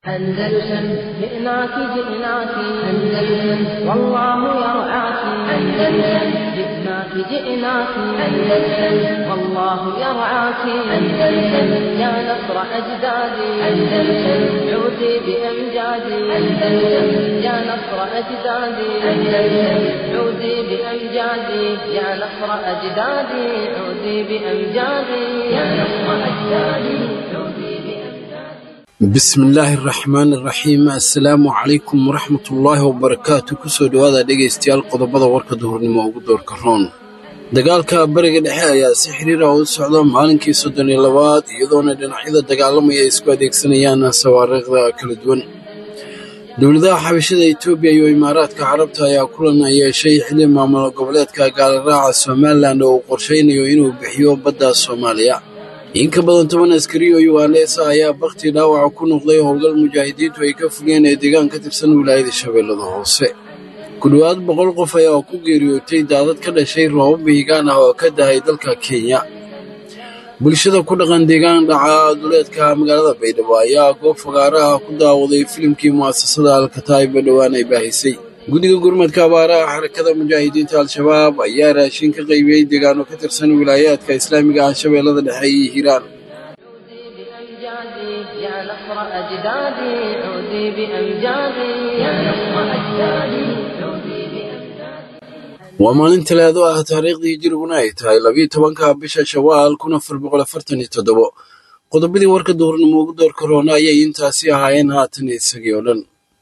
أندلسن جئناك جئناك أندلسن والله يرعاك أندلسن جئناك جئناك أندلسن والله يرعاك أندلسن يا نصر أجدادي أندلسن عودي بأمجادي أندلسن يا نصر أجدادي أندلسن عودي بأمجادي يا نصر أجدادي عودي بأمجادي يا نصر أجدادي عودي بسم الله الرحمن الرحيم السلام عليكم ورحمة الله وبركاته كسو دوادا dhegeystayaal qodobada warka duhurnimo ugu doorka roon dagaalka bariga dhexe ayaa si xiriir ah u socda maalinkii 32 iyadoona dhinacyada dagaalamaya isku adeegsanayaan sawaariikhda kala duwan dowladaha xabashada Itoobiya iyo Imaaraadka Carabta ayaa kulan yeeshay xilli maamul goboleedka Galraaca Somaliland oo qorsheynayo inuu bixiyo badda Soomaaliya in ka badan 10 askari oo Ugandese ayaa baqti dhaawac ku noqday howlgal mujaahidiintu ay ka fuliyeen deegaan ka tirsan wilaayada Shabeellada Hoose ku dhawaad 100 qof ayaa ku geeriyootay daadad ka dhashay roobab mihigaan ah oo ka dahay dalka Kenya bulshada ku dhaqan deegaan dhaca duleedka magaalada Baydhabo ayaa goob fagaaraha ku daawaday filimkii muasasada Al-Kataib dhawaan ay baahisay guddiga gurmadka abaaraha xarakada mujaahidiinta Al-Shabaab ayaa raashin ka qaybiyay deegaano ka tirsan wilaayadka Islaamiga ah Shabeellada Dhexe iyo Hiiraan يا نصر أجدادي عودي بأمجادي يا نصر أجدادي عودي بأمجادي ومالين talaado ah taariikhdii jirguna ay tahay 12 bisha Shawaal 1447 qodobadii warka duhurnimo ugu door corona ayay intaasi ahaayeen haatan isagii oo dhan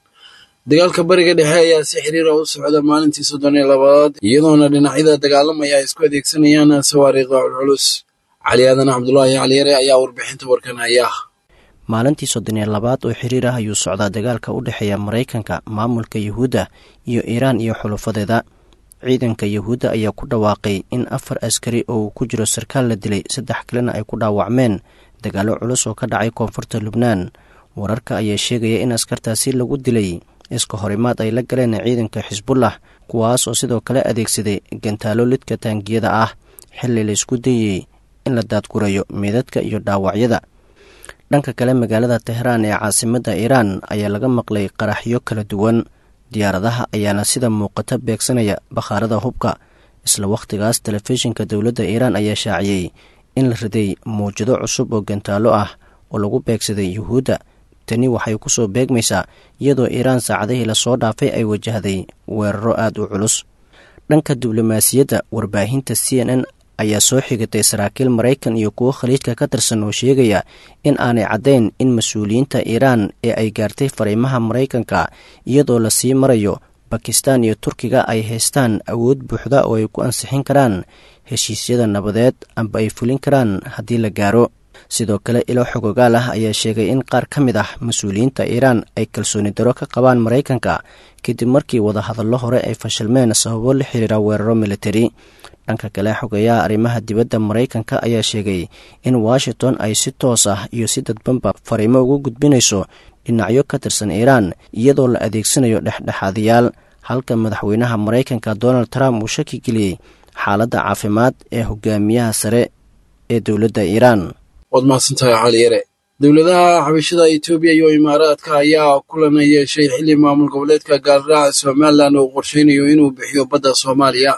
dagaalka bariga dhexe ayaa si xiriir ah u socda maalintii 32 iyadoona dhinacyada dagaalamaya isku adeegsanayaan sawaariikhda culus cali aadan cabdullaahi cali yare ayaa warbixinta warkan haya maalintii 32 oo xiriir ah ayuu socdaa dagaalka u dhaxeeya Mareykanka maamulka Yahuuda iyo Iiraan iyo xulufadeeda ciidanka Yahuuda ayaa ku dhawaaqay in 4 askari oo ku jiro sarkaal la dilay 3 kalena ay ku dhaawacmeen dagaalo culus oo ka dhacay koonfurta Lubnaan wararka ayaa sheegaya in askartaasi lagu dilay iska horimaad ay la galeen ciidanka Xisbullah kuwaas oo sidoo kale adeegsaday gantaalo lidka taangiyada ah xilli la isku dayay in la daadgurayo meedadka iyo dhaawacyada dhanka kale magaalada Tehran ee caasimadda Iiraan ayaa laga maqlay qaraxyo kala duwan diyaaradaha ayaana sida muuqata beegsanaya bakhaarada hubka isla waqtigaas telefishinka dowladda Iiraan ayaa shaaciyay in la riday muujado cusub oo gantaalo ah oo lagu beegsaday Yahuuda tani waxay ku soo beegmaysaa iyadoo Iiraan saacadihii la soo dhaafay ay wajahday weeraro aad u culus dhanka diblomaasiyadda warbaahinta CNN ayaa soo xigatay saraakiil Mareykan iyo kuwa khaliijka ka tirsan oo sheegaya in aanay caddayn in mas'uuliyiinta Iiraan ee ay gaartay fariimaha Mareykanka iyadoo la sii marayo Pakistan iyo Turkiga ay haystaan awood buuxda oo ay ku ansixin karaan heshiisyada nabadeed amba ay fulin karaan haddii la gaaro sidoo kale ilo xogogaal ah ayaa sheegay in qaar ka mid ah mas'uuliyiinta Iiraan ay kalsooni daro ka qabaan Mareykanka kadib markii wada hadallo hore ay fashilmeen sababo la xiriira weeraro military dhanka kale xogayaha arrimaha dibadda Mareykanka ayaa sheegay in Washington ay si toos ah iyo si dadbanba fariimo ugu gudbinayso dhinacyo ka tirsan Iiraan iyadoo la adeegsanayo dhexdhexaadiyaal halka madaxweynaha Mareykanka Donald Trump uu shaki geliyay xaaladda caafimaad ee hogaamiyaha sare ee dowladda Iiraan wad maasantahay cali yare dowladaha xabashada Itoobiya iyo Imaaraadka ayaa kulan yeeshay xilli maamul goboleedka Galraaca Somaliland oo qorsheynayo inuu bixiyo badda Soomaaliya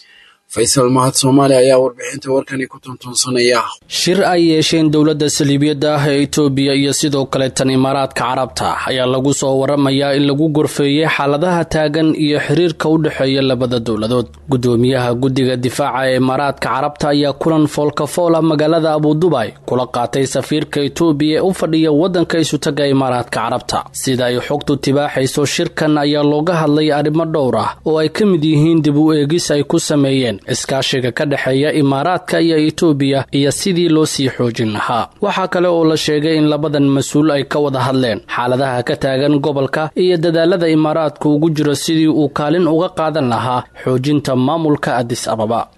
Faisal Mahad Soomaali ayaa warbixinta warkani ku tuntuunsanaya shir ay yeesheen dowladda Saldhigyada ah ee Itoobiya iyo sidoo kale tan Imaaraadka Carabta ayaa lagu soo waramayaa in lagu gorfeeyay xaaladaha taagan iyo xiriirka u dhaxeeya labada dowladood gudoomiyaha guddiga difaaca ee Imaaraadka Carabta ayaa kulan foolka magaalada Abu Dhabi kula qaatay safiirka Itoobiya u fadhiya wadanka isu taga Imaaraadka Carabta sida ay xogtu tibaaxayso shirkan ayaa looga hadlay arrimo dhowr ah oo ay ka mid yihiin dib u eegis ay ku sameeyeen iskaashiga ka dhaxeeya Imaaraadka iyo Itoobiya iyo sidii loo sii xoojin lahaa waxa kale oo la sheegay in labadan mas'uul ay ka wada hadleen xaaladaha ka taagan gobolka iyo dadaalada Imaaraadku ugu jiro sidii uu kaalin uga qaadan lahaa xoojinta maamulka Addis Ababa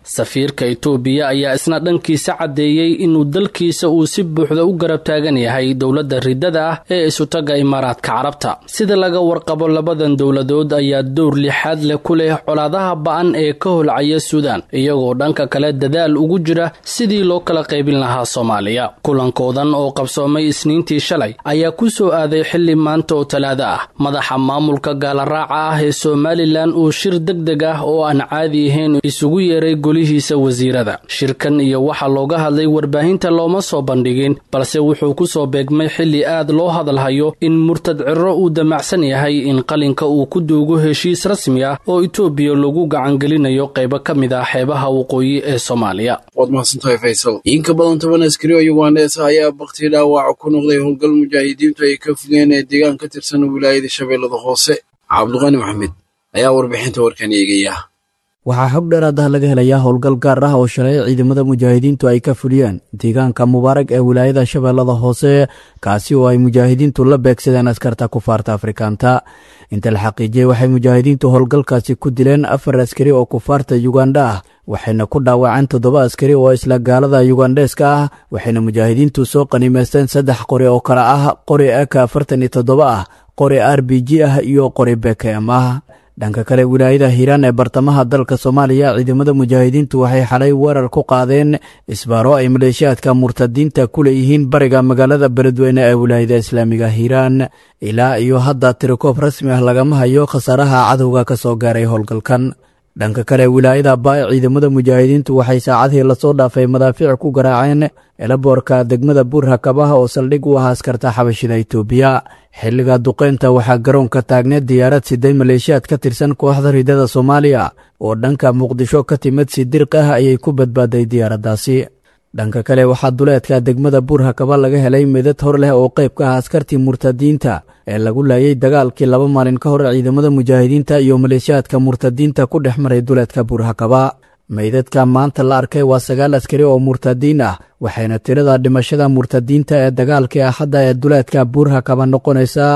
safiirka Itoobiya ayaa isna dhankiisa cadeeyay inuu dalkiisa uu si buuxda u garab taagan yahay dowladda ridada ah ee isutaga Imaaraadka Carabta sida laga warqabo labadan dowladood ayaa door lixaad leh ku leh colaadaha ba'an ee ka holcaya Suudaan iyagoo dhanka kale dadaal ugu jira sidii loo kala qaybin lahaa Soomaaliya kulankoodan oo qabsoomay Isniintii shalay ayaa ku soo aaday xilli maanta oo Talaado ah madaxa maamulka gaalaraaca ah ee Somaliland uu shir degdeg ah oo aan caadi ahayn isugu yeeray golihiisa wasiirada shirkan iyo waxa looga hadlay warbaahinta looma soo bandhigin balse wuxuu ku soo beegmay xilli aad loo hadalhayo in Murtad Cirro uu damacsan yahay in qalinka uu ku duugo heshiis rasmi ah oo Itoobiya lagu gacan gelinayo qayb ka mid ah xeebaha waqooyi ee Soomaaliya wad mahadsantahay Faysal in ka badan 10 askari oo Ugandese ayaa baqti dhaawac ku noqday howlgal mujaahidiintu ay ka fuliyeen deegaan ka tirsan wilaayada Shabeellada Hoose Cabduqani Maxamed ayaa warbixinta warkan eegaya waxaa xog dheeraad ah laga helayaa howlgal gaar ah oo shalay ciidamada mujaahidiintu ay ka fuliyeen deegaanka Mubarak ee wilaayada Shabeellada Hoose kaasi oo ay mujaahidiintu la beegsadeen askarta kufaarta Afrikaanta inta la xaqiijiyay waxay mujaahidiintu howlgalkaasi ku dileen 4 askari oo kufaarta Uganda ah waxayna ku dhaawaceen 7 askari oo isla gaalada Ugandeska ah waxayna mujaahidiintu soo qaniimeysteen 3 qori oo kala ah qori AK-47 ah qori RPG ah iyo qori BKM ah dhanka kale wilaayada Hiiraan ee bartamaha dalka Soomaaliya ciidamada mujaahidiintu waxay xalay weerar ku qaadeen isbaaro ay maleeshiyaadka murtadiinta ku leeyihiin bariga magaalada Beledweyne ee wilaayada Islaamiga Hiiraan ilaa iyo hadda tirikoob rasmi ah lagama hayo khasaaraha cadowga ka soo gaaray howlgalkan dhanka kale wilaayada Baay ciidamada mujaahidiintu waxay saacadii la soo dhaafay madaafiic ku garaaceen elaboorka degmada Buur-Hakaba oo saldhig u ah askarta xabashida Itoobiya xilliga duqeynta waxaa garoonka taagneed diyaarad siday maleeshiyaad ka tirsan kooxda ridada Soomaaliya oo dhanka Muqdisho ka timid si dirq ah ayay ku badbaaday diyaaradaasi dhanka kale waxaa duleedka degmada Buur-Hakaba laga helay meedad hor leh oo qayb ka ah askartii murtadiinta ee lagu laayay dagaalkii 2 maalin ka hor ciidamada mujaahidiinta iyo maleeshiyaadka murtadiinta ku dhexmaray duleedka Buur-Hakaba meedadka maanta la arkay waa 9 askari oo murtadiin ah waxayna tirada dhimashada murtadiinta ee dagaalkii Axadda ee duleedka Buur-Hakaba noqonaysaa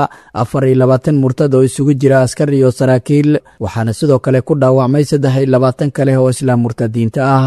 24 murtad oo isugu jira askar iyo saraakiil waxaana sidoo kale ku dhaawacmay 23 kale oo isla murtadiinta ah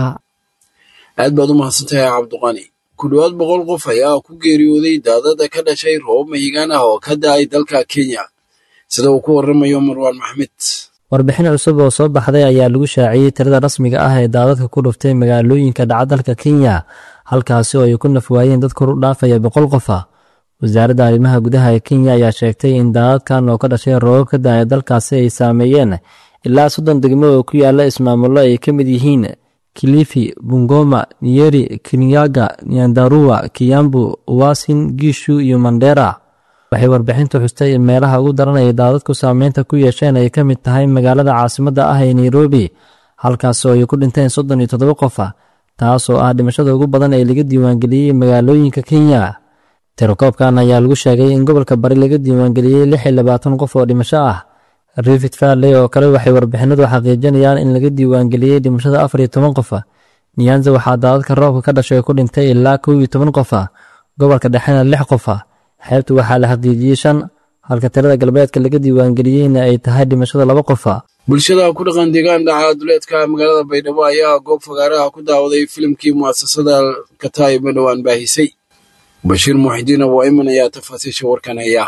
aad baad u mahadsantahay Cabduqani ku dhawaad 100 qof ayaa ku geeriyooday daadada ka dhashay roob mahigaan ah oo ka da'ay dalka Kenya sida uu ku waramayo Marwan Maxmed warbixin cusub oo soo baxday ayaa lagu shaaciyay tirada rasmiga ah ee daadadka ku dhuftay magaalooyinka dhaca dalka Kenya halkaas oo ay ku nafwaayeen dad kor u dhaafaya 100 qof wasaaradda arrimaha gudaha ee Kenya ayaa sheegtay in daadadkan oo ka dhashay roob ka da'ay dalkaasi ay saameeyeen ilaa 30 degmo oo ku yaala ismaamulo ay ka mid yihiin Kilifi, Bungoma, Nyeri, Kirinyaga, Nyandarua, Kiambu, Uasin Gishu iyo Mandera waxay warbixintu xustay in meelaha ugu daran ee daadadku saameynta ku yeesheen ay ka mid tahay magaalada caasimadda ah ee Nairobi halkaas oo ay ku dhinteen 37 qof taas oo ah dhimashada ugu badan ee laga diiwaangeliyay magaalooyinka Kenya tirakoobkan ayaa lagu sheegay in gobolka bari laga diiwaangeliyay 26 qof oo dhimasho ah Rift Valley oo kale waxay warbixinadu xaqiijinayaan in laga diiwaangeliyay dhimashada 14 qof Nyanza waxaa daadadka roobka ka dhashay ku dhintay ilaa 12 qof gobolka dhexena 6 qof xeebtu waxaa la xaqiijiyay 5 halka tirada galbeedka laga diiwaangeliyayna ay tahay dhimashada 2 qof bulshada ku dhaqan deegaan dhaca duleedka magaalada Baydhabo ayaa goob fagaaraha ku daawaday filimkii muasasada Kataib dhawaan baahisay Bashiir Muxidiin oo ayman ayaa tafaasiisha warkan haya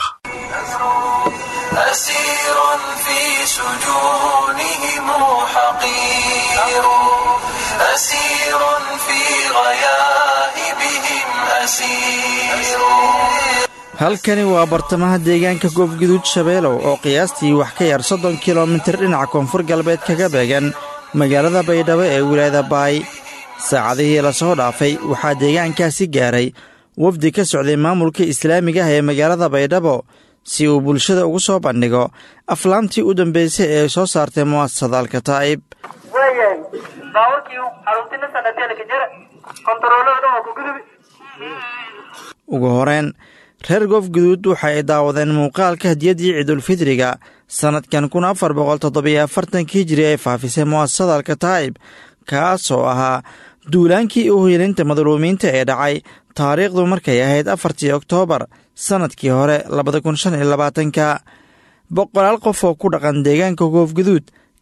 أسير في سجونهم حقير أسير في غياهبهم أسير halkani waa bartamaha deegaanka Goobgaduud Shabeelow oo qiyaastii wax ka yar 30 kiiloomitir dhinaca koonfur galbeed kaga beegan magaalada Baydhabo ee wilaayada Baay saacadihii la soo dhaafay waxaa deegaankaasi gaaray wafdi ka socday maamulka islaamiga ah ee magaalada Baydhabo si uu bulshada ugu soo bandhigo aflaamtii u dambeysay ee soo saartay muasasada Kataib ugu horeen reer Goobgaduud waxa ay daawadeen muuqaalka hadiyadii Ciidul Fidriga sanadkan 1447 Hijri ee faafisay muasasada Kataib kaas oo ahaa duulaankii u helinta madluumiinta ee dhacay taariikhdu markay ahayd 4 Oktoobar sanadkii hore 2025 boqolaal qof oo ku dhaqan deegaanka Goobgaduud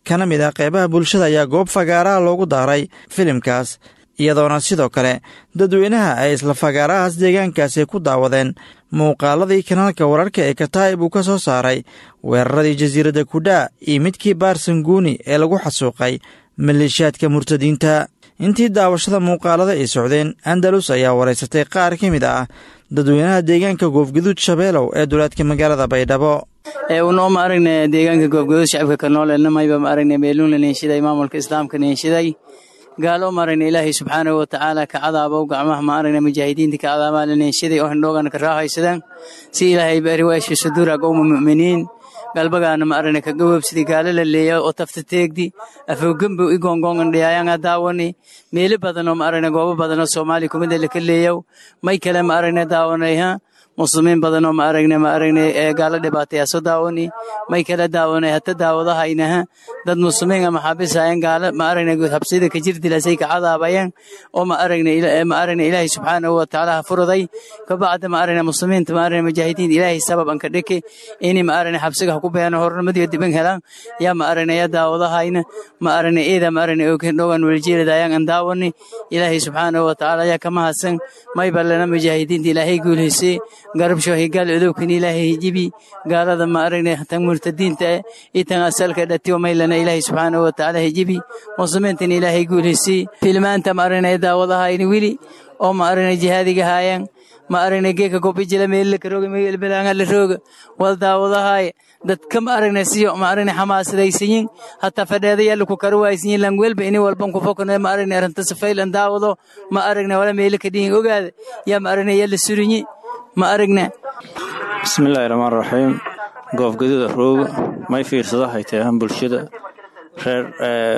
kana mid ah qeybaha bulshada ayaa goob fagaaraha loogu daaray filimkaas iyadoona sidoo kale dadweynaha ay isla fagaarahaas deegaankaasi ku daawadeen muuqaaladii kanaalka wararka ee kataa'ib uu ka soo saaray weeraradii jasiiradda kudhaa iyo midkii baarsanguuni ee lagu xasuuqay maleeshiyaadka murtadiinta intii daawashada muuqaalada ay socdeen andalus ayaa waraysatay qaar ka mid ah dadweynaha deegaanka goofgaduud shabeelow ee duleedka magaalada baydhabo unoo ma aragne deegaanka goofgaduud shacabka ka nool elnamayba ma aragne meeluunla neenshiday maamulka islaamka neenshiday gaalo ma aragne ilaahay subxaanahu watacaala ka cadaabow gacmaha ma aragne mujaahidiinta ka cadaamaa la neenshiday oo hindhoogana ka raahaysadaan si ilaahay bari waashi suduura qowma mu'miniin galbagaana ma aragne ka gawabsidii gaalo la leeya oo tafta teegdi afowgembow i goongoongan dhiyaayanga daawani meelo badan oo ma aragne goobo badan oo soomaaliya kumida laka leeyaw may kale ma aragne daawanay muslimiin badan oo ma aragne gaalo dhibaatayaa soo daawani may kale daawanay hata daawadahaynaha dad muslimiin maxaabisaayeen gaalo ma aragne habsida ka jirdilasay ka cadaabayeen oo ma aragne ilaahay subxaanahu watacaala furuday kabacda ma aragne muslimiinta ma aragne mujaahidiin ilaahay sabab an ka dhiki ini ma aragne xabsiga ku beeno hornimadiyo diban helaan yaa ma aragne ya daawadahayna ma aragne eeda ma aragne oo kendhogan waljeeladayaan an daawani ilaahay subxaanahu watacaala yaa kama hasan may balana mujaahidiinta ilaahay guulaysay garabsho higaal udowkan ilaahay hijibi gaalada ma aragne tan murtadiinta itan asalka dhatiyo maylana ilaahay subxaanahu watacaala hijibi muslimiintan ilaahay guulaysay filmaanta ma aragne daawadahayna wili oo ma aragne jihaadiga haayaan ma aragne geeka gobijila meelka karooga meel balaanga la rooga wal daawadahay dadka ma aragne siyo ma aragne xamaasadaysiin hatta fadheedaya ku karwaaysiin lan welba ini walban ku fokanay ma aragne aranta safaylan daawado ma aragne wala meelka dhiin ogaada ya ma aragne yalla surinyi ma aragne bismillaahi rahmaani rahiim goofgaduuda rooga may fiirsada haytaan bulshada reer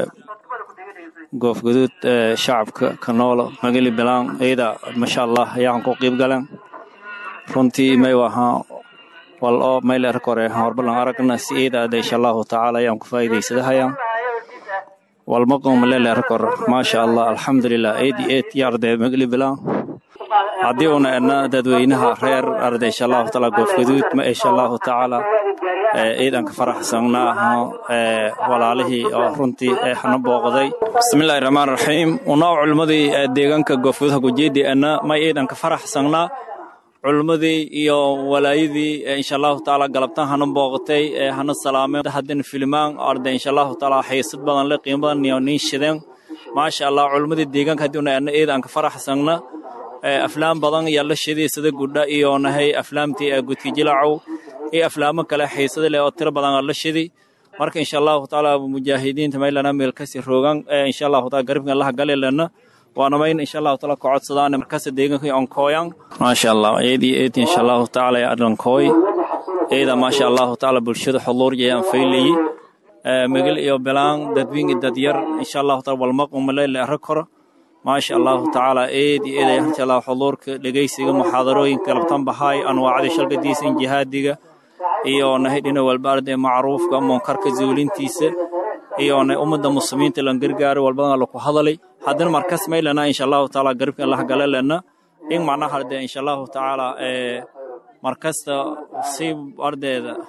goofgaduud shacabka ka nool magali bilaan eeda masha Allah ayaan ku qayb galan runtii may waha wal oo may la rekore horbalan aragna si eeda insha Allah taala ayaan ku faa'iideysadahay wal maqam la rekor masha Allah alxamdulillah eed yarde magali bilaan haddii una adna dadweynaha reer arday insha Allah taala goofgaduud ma insha Allah taala eedan ka faraxsanaha walaalihii oo runtii xana booqday bismillaahir rahmaanir rahiim una culmadii deegaanka goofgaduud ku jeedii ana ma eedan ka faraxsanaa culmadii iyo walaayadii insha Allah taala galabtan xana booqtay xana salaamay hadin filmaan arday insha Allah taala xiisad badan la qiimo badan iyo niishadeen ma sha Allah culmadii deegaanka hadii una ana eedan ka faraxsanaa aflaam badan yalla shidii sida gudda iyo nahay aflaamtii gudki jilaaco ee aflaamo kale xiisada leh oo tiro badan la shidii marka insha Allah taala mujaahidiinta meelana meel ka sii roogan insha Allah taala garabka Allah galeelana waana mayn insha Allah taala ku codsadaan markaas deegaanka aan kooyan ma sha Allah eedii insha Allah taala aan kooy eeda ma sha Allah taala bulshada xuduur jeeyaan faylay magal iyo bilaan dadwin dad yar insha Allah taala wal maqum la rakoro ما شاء الله تعالى إيدي إن الله حضورك لجيسي محاضرين كلبتان بهاي أنواع شلق ديسين جهادية إيو نهيدنا والبارد معروف كمنكر كزولين تيسه إيو أمد المسلمين تلنجرجار والبنا لقو حضلي هذا المركز ما لنا إن شاء الله تعالى قرب الله قال لنا إن معنا هذا إن شاء الله تعالى مركز سيب أرض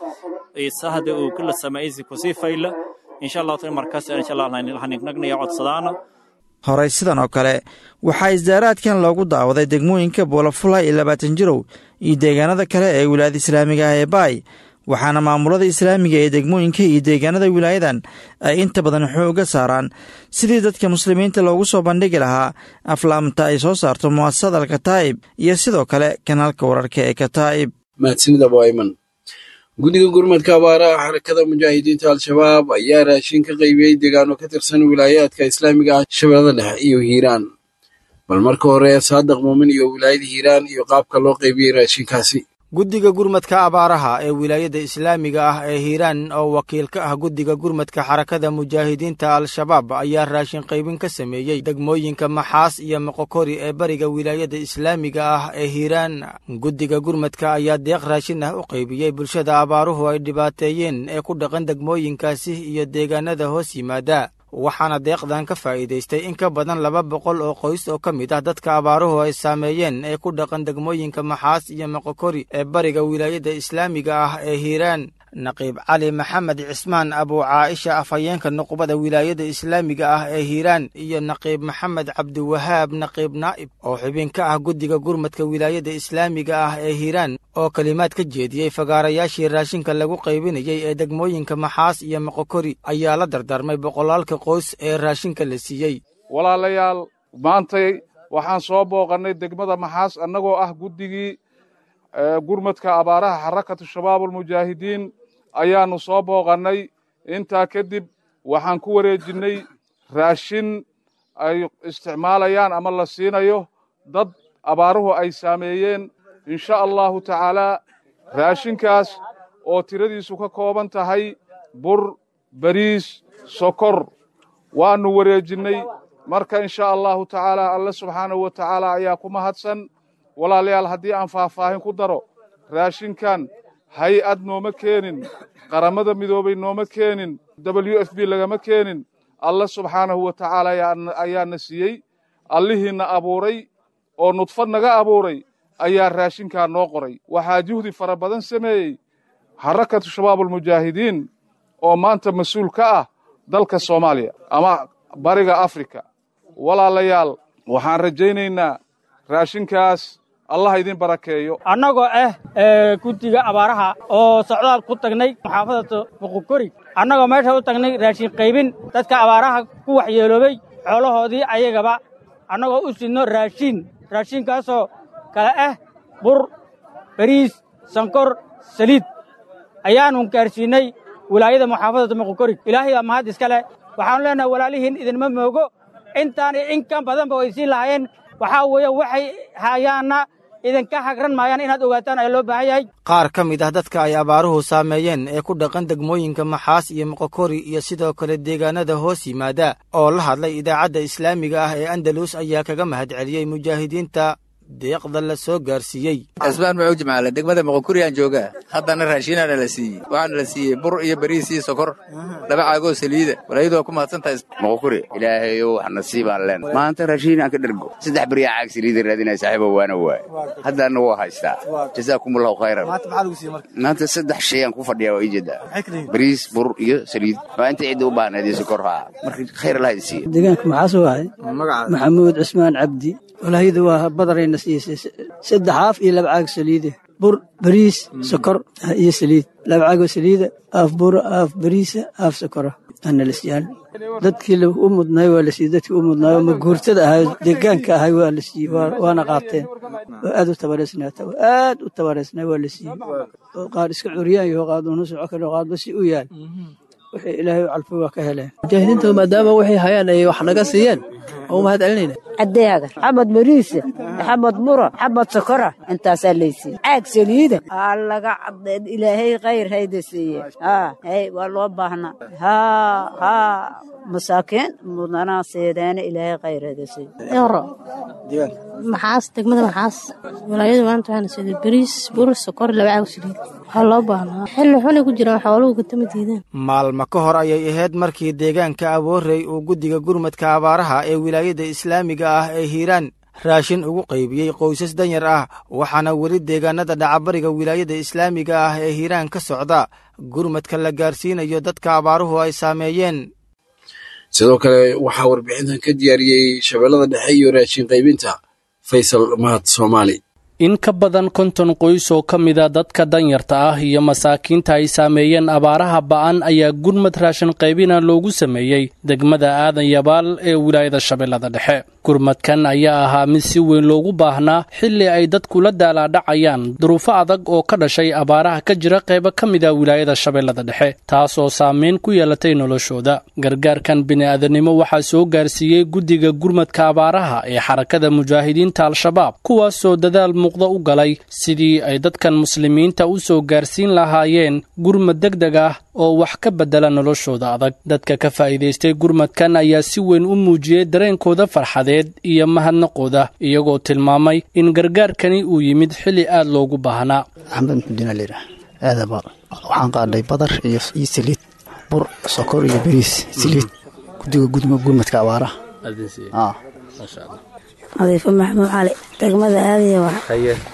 يسهد وكل السمايز كسيف إلا إن شاء الله تعالى مركز إن شاء الله هنقنقنا يعود صدانا horay sidan oo kale waxaa isdaaraadkan loogu daawaday degmooyinka boolafula iyo 20 jirow iyo deegaanada kale ee wilaayada islaamiga ah ee baay waxaana maamulada islaamiga ee degmooyinka iyo deegaanada wilaayadan ay inta badan xooga saaraan sidii dadka muslimiinta loogu soo bandhigi lahaa aflaamta ay soo saarto mu'asasada Kataa'ib iyo sidoo kale kanaalka wararka ee Kataa'ib mahadsanida Boayman guddiga gurmadka abaaraha xarakada mujaahidiinta al-shabaab ayaa raashin ka qaybiyey deegaano ka tirsan wilaayaadka islaamiga ah shabeellada dhexe iyo hiiraan bal marka hore saadaq muumin iyo wilaayada hiiraan iyo qaabka loo qaybiyey raashinkaasi guddiga gurmadka abaaraha ee wilaayada islaamiga ah ee hiiraan oo wakiil ka ah guddiga gurmadka xarakada mujaahidiinta al-shabaab ayaa raashin qaybin ka sameeyey degmooyinka maxaas iyo moqokori ee bariga wilaayada islaamiga ah ee hiiraan guddiga gurmadka ayaa deeq raashin ah u qaybiyey bulshada abaaruhu ay dhibaateeyeen ee ku dhaqan degmooyinkaasi iyo deegaanada hoos yimaada waxaana deeqdan ka faa'iidaystay in ka badan 200 oo qoys oo ka mid ah dadka abaaruhu ay saameeyeen ee ku dhaqan degmooyinka maxaas iyo moqokori ee bariga wilaayada islaamiga ah ee hiiraan naqiib cali maxamed cismaan abu caaisha afhayeenka nuqbada wilaayada islaamiga ah ee hiiraan iyo naqiib maxamed cabdiwahaab naqiib naa'ib oo xubin ka ah guddiga gurmadka wilaayada islaamiga ah ee hiiraan oo kelimaad ka jeediyey fagaarayaashii raashinka lagu qaybinayey ee degmooyinka maxaas iyo moqokori ayaa la dardaarmay boqolaalka qoys ee raashinka la siiyey. walaalayaal maantay waxaan soo booqannay degmada maxaas annagoo ah guddigii gurmadka abaaraha xarakatu shabaabulmujaahidiin ayaannu soo booqannay. intaa kadib waxaan ku wareejinnay raashin ay isticmaalayaan ama la siinayo dad abaaruhu ay saameeyeen insha allahu tacaalaa. raashinkaas oo tiradiisu ka kooban tahay bur, bariis, sokor waannu wareejinnay. marka insha allahu tacaalaa alle subxaanahu wa tacaala ayaa ku mahadsan. walaalayaal haddii aan faahfaahin ku daro, raashinkan hay-ad nooma keenin, qaramada midoobay nooma keenin, WFP lagama keenin, alle subxaanahu wa tacaala ayaana siiyey. allihiinna abuuray oo nudfad naga abuuray ayaa raashinkaa noo qoray. waxaa juhdi fara badan sameeyey xarakatu shabaabulmujaahidiin oo maanta mas-uul ka ah dalka Soomaaliya ama bariga Afrika. walaalayaal waxaan rajaynaynaa raashinkaas allah idin barakeeyo. annagoo guddiga abaaraha oo socdaal ku tagnay muxaafadada moqokori, annagoo meesha u tagnay raashin qaybin dadka abaaraha ku waxyeeloobay xoolahoodii ayagaba, annagoo u sidno raashinkaasoo kale bur, bariis, sankor, saliid ayaannu gaarsiinnay wilaayada muxaafadada moqokori. ilaahay baa mahad iska leh. waxaannu leenahay walaalihiin idinma moogo, intaan in kan badanba way siin lahaayeen. waxaa weeye waxay hayaanna idinka hagran maayaan inaad ogaataan ayaa loo baahan yahay. qaar ka mid ah dadka ay abaaruhu saameeyeen ee ku dhaqan degmooyinka maxaas iyo moqokori iyo sidoo kale deegaanada hoos yimaada oo la hadlay idaacadda islaamiga ah ee andalus ayaa kaga mahad celiyey mujaahidiinta deeqda la soo gaarsiiyey. cismaan maxuu jimcaale degmada moqokori aan joogaa. haddana raashinaana la siiyey. waxaana la siiyey bur iyo bariis iyo sokor, laba caagoo saliida. walaayadu waa ku mahadsan tahay moqokori. ilaahayow wax nasiibaan leen. maanta raashin aan ka dhergo 3 bariya caag saliida raadinaya saaxiibo waana waay. haddana waa haystaa. jazaakumullahu khayran. maanta 3 shay aan ku fadhiyaa waa ijeeda. bariis, bur iyo saliid. waa inta cid u baahnayd iyo sokor markii khayr la haysiiyey. deegaanka maxaas waay maxamuud cismaan cabdi. walaayadu waa badarayna siisay 3 haaf iyo 2 caag saliide, bur, bariis, sokor iyo saliid. 2 caag oo saliida, haaf bur, haaf bariis, haaf sokor ana la siiyay. dadkii u mudnay waa la siiyay. dadkii u mudnay ma guurtada ahay deegaanka ahay waa la siiyay. waana qaateen. aad u tabareysnaa waa la siiyay. qaar iska curiyaan iyo qaad uu soo kale qaad basi u yaal. wixii ilaahay u calfo waa ka heleen. mujaahidiinta maadaama waxay hayaan ay wax naga siiyeen oo mahad celinayna. cadeega xabad bariis, xabad bur, xabad sokor intaasaa laysiiyey. caag saliida laga cadeed. ilaahay khayr hayda siiyey. waa loo baahnaa. masaakiin mudanaa seedaana ilaahay khayr hayda siiyey. maxaas degmada maxaas walaayadu maanta waxaana siiyey bariis, bur, sokor, 2 caag saliid. waxaa loo baahnaa xilli xunay ku jiraan xooluhu ka tamid yihiin. maalmo ka hor ayay ahayd markii deegaanka aboorey uu guddiga gurmadka abaaraha ee wilaayada islaamiga ah ee hiiraan raashin ugu qaybiyey qoysas danyar ah. waxaana weli deegaanada dhacabariga wilaayada islaamiga ah ee hiiraan ka socda gurmadka la gaarsiinayo dadka abaaruhu ay saameeyeen. sidoo kale waxaa warbixintan ka diyaariyey shabeellada dhexe iyo raashin qaybinta faysal mahad soomaali. in ka badan 50 qoys oo ka mida dadka danyarta ah iyo masaakiinta ay saameeyeen abaaraha ba'an ayaa gurmad raashin qaybina loogu sameeyey degmada aadan yabaal ee wilaayada shabeellada dhexe. gurmadkan ayaa ahaa mid si weyn loogu baahnaa xilli ay dadku la daalaadhacayaan duruufo adag oo ka dhashay abaaraha ka jira qaybo ka mida wilaayada shabeellada dhexe, taasoo saameyn ku yeelatay noloshooda. gargaarkan bini'aadanimo waxaa soo gaarsiiyey guddiga gurmadka abaaraha ee xarakada mujaahidiinta al-shabaab, kuwaasoo dadaal muuqda u galay sidii ay dadkan muslimiinta u soo gaarsiin lahaayeen gurmad degdeg ah oo wax ka bedela noloshooda adag. dadka ka faa'iidaystay gurmadkan ayaa si weyn u muujiyey dareenkooda farxadeed iyo mahadnaqooda, iyagoo tilmaamay in gargaarkani uu yimid xilli aad loogu baahnaa. axmed mudinalira aadaba waxaan qaadhay badar iyo saliid, bur, sokor iyo bariis, saliid guddiga gurmadka abaaraha. nadiifo maxamuud cali degmada aadaya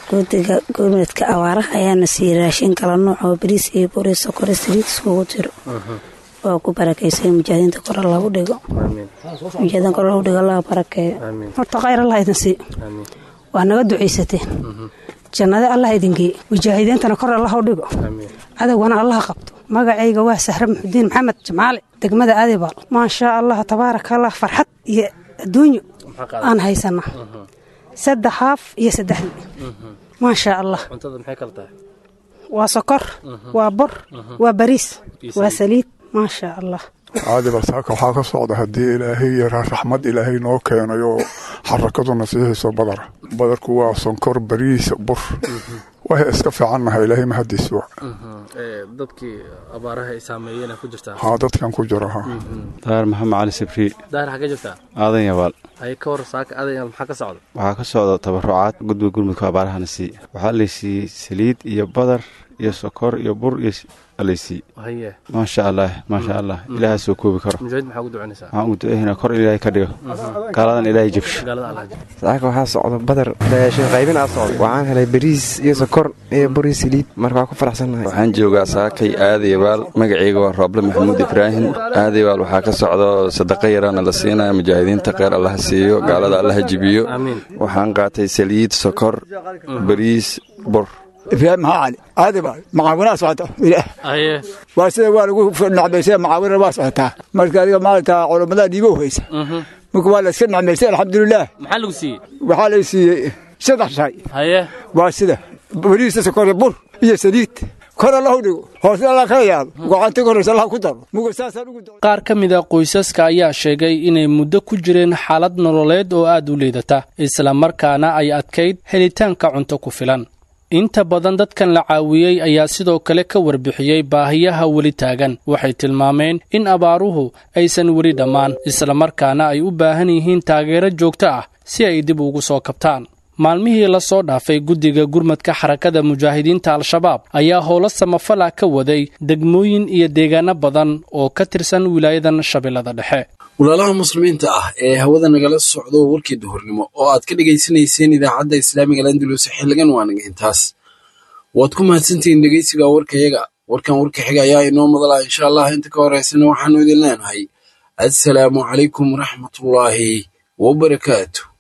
guddiga gurmadka abaaraha ayaana siiyey raashin kala nooc oo bariis iyo bur iyo sokor iyo saliid iskugu jiro waa ku barakeysay mujaahidiinta kor lagu dhigo mujaahidiin kor lagu dhigo Allah barakeeyo horta khayr Allah idin sii waa naga duceysateen jannada Allah idin geey mujaahidiintana kor Allah u dhigo cadawgana Allah qabto magacayga waa Sahra Muxudiin Maxamed Jamaale degmada Aadibaal ma sha Allah tabaarakallah farxad iyo adduunyo aan haysana saddex haaf iyo saddex ma sha Allah cuntada maxay kala tahay waa sokor waa bur waa bariis waa saliid ma sha Allah Aadibaal saaka waxa ka socda hadii Ilaahay iyo raxmad Ilaahay noo keenayo xarakaduna siiso badarku waa sonkor bariis bur waxay iska fiicanahay Ilaahay ma hadiiso dadkii abaaraha ay saameeyeen ku jirtaa dadkan ku jira Daar Maxamed Ali Sibri daar xaga jirtaa aadan yabaal ay ka hor saaka aadan maxaa ka socda waxa ka socda tabarucaad guddiga gurmadka abaaraha nasi waxa la siiyay saliid iyo badar iyo sokor iyo bur iyo alisi ma sha Allah ilaahay soo koobi karo mujahid maxaa ugu duceynaysaa waxaan ugu duceynaa kor Ilaahay ka dhigo gaaladan Ilaahay jabsho saaka waxa socda badar raashin qaybin ah socda waxaan helay bariis iyo sokor iyo bur iyo saliid markaa ku faraxsanahay waxaan joogaa saakay Aadibaal magacayga waa Roble Maxamuud Ibrahim Aadibaal waxa ka socda sadaqa yarana la siinayo mujaahidiinta qeer Allah siiyo gaalada Allah jibiyo waxaan qaatay saliid sokor bariis bur إبراهيم علي هذا بقى معاونة صعدة أيه واسيد وارجو في النعمة معاونة واسعتها مركز مالتها علماء ديبوه هيس مقبل السنة عملتها الحمد لله محل وسي وحال يسي شدح شيء أيه واسيد بريس سكر بور هي سديد kor Allah u dhigo hoos Allah ka yaab go'aanta koraysa Allah ku daro qaar ka mid ah qoysaska ayaa sheegay inay muddo ku jireen xaalad nololeed oo aad u liidata isla markaana ay adkayd helitaanka cunto ku filan inta badan dadkan la caawiyay ayaa sidoo kale ka warbixiyay baahiyaha weli taagan waxay tilmaameen in abaaruhu aysan weli dhammaan isla markaana ay u baahan yihiin taageero joogto ah si ay dib ugu soo kabtaan maalmihii la soo dhaafay guddiga gurmadka xarakada mujaahidiinta al-shabaab ayaa howlo samafala ka waday degmooyin iyo deegaano badan oo ka tirsan wilaayadan shabeellada dhexe walaalaha muslimiinta ah ee hawada nagala socdo warkii duhurnimo oo aad ka dhagaysanayseen idaacadda islaamiga Landulus xilligan waa naga intaas waad ku mahadsantihiin dhageysiga warkayaga warkan warka xiga ayaa inoo madala insha Allah inta ka horeysana waxaanu idin leenahay assalaamu calaykum waraxmatullaahi wa barakaatuh